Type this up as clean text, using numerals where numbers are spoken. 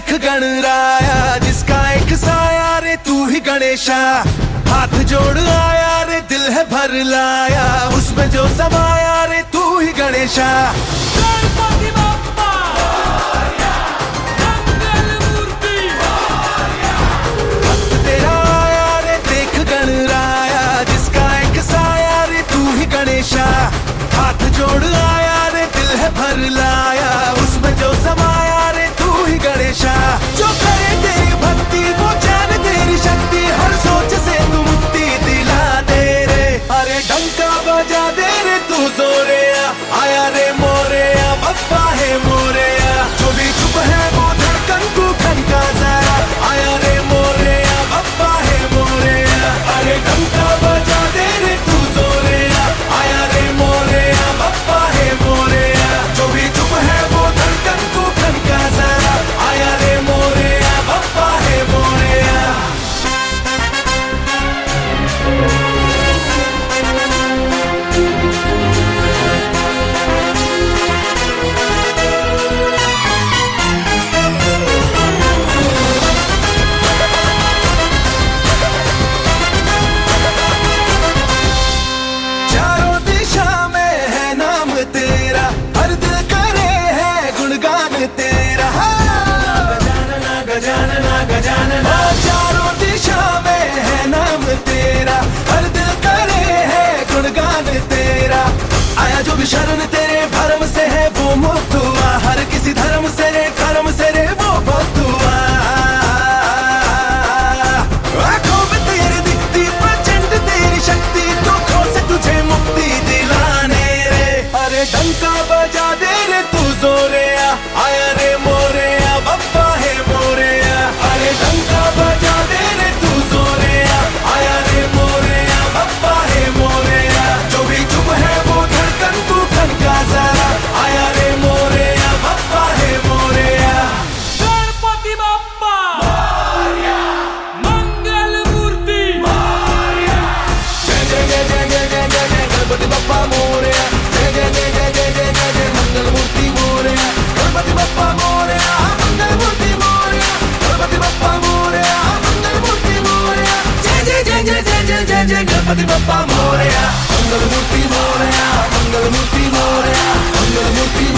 देख गणराया, जिसका एक साया रे तू ही गणेशा। हाथ जोड़ आया रे दिल है भर लाया, उसमें जो समाया रे तू ही गणेशा। गणपति बप्पा मंगल मूर्ति। भक्त तेरा आया रे देख गणराया, जिसका एक साया रे तू ही गणेशा। हाथ जोड़ आया रे दिल है भर लाया, उसमें जो समाया रे तू ही गणेशा। जो करे तेरी भक्ति वो जान तेरी शक्ति, हर सोच से तू मुक्ति दिला दे रे। अरे डंका बजा दे रे तू जोरेया, आया रे मोरेया बप्पा है मोरेया। जो भी चुप है वो धड़कन तू खनका जरा, आया रे मोरेया बप्पा है मोरेया। अरे डंका बजा दे रे तू जोरेया, आया रे मोरेया बप्पा है मोरेया। जो भी चुप है वो धड़कन तू खनका जरा, आया रे मोरेया बप्पा है मोरेया। चारों दिशा में है नाम तेरा, हर दिल करे है गुणगान तेरा। गजानना गजानना गजानना, चारों दिशा में है नाम तेरा, हर दिल करे है गुणगान तेरा। आया जो भी शरण तेरे भरम से है वो मुक्त हुआ, हर किसी धर्म से रे कर्म से रे वो भक्त हुआ। आंखों में तेरी दिखती प्रचंड तेरी शक्ति, दुखों से तुझे मुक्ति दिलाने रे। अरे डंका बजा दे रे तू जोरेया, आया रे मोरेया बप्पा है मोरेया। अरे डंका बजा दे रे तू जोरेया, आया रे मोरेया बप्पा है मोरेया। जो भी चुप है वो धड़कन तू खनका जरा, आया रे मोरेया बप्पा है मोरेया। गणपति बप्पा मंगल मूर्ति। जय जय जय जय जय जय जय जय गणपति बप्पा मोरेया। जय जय जय जय जय जय जय जय मंगल मूर्ति मोरेया। गणपति बप्पा मोरेया मंगल मूर्ति मोरेया। गणपति बप्पा मोरेया मंगल मूर्ति मोरेया। जय जय जय जय जय जय जय जय गणपति बप्पा मोरेया। मंगल मूर्ति मोरेया, मंगल मूर्ति मोरेया, मंगल मूर्ति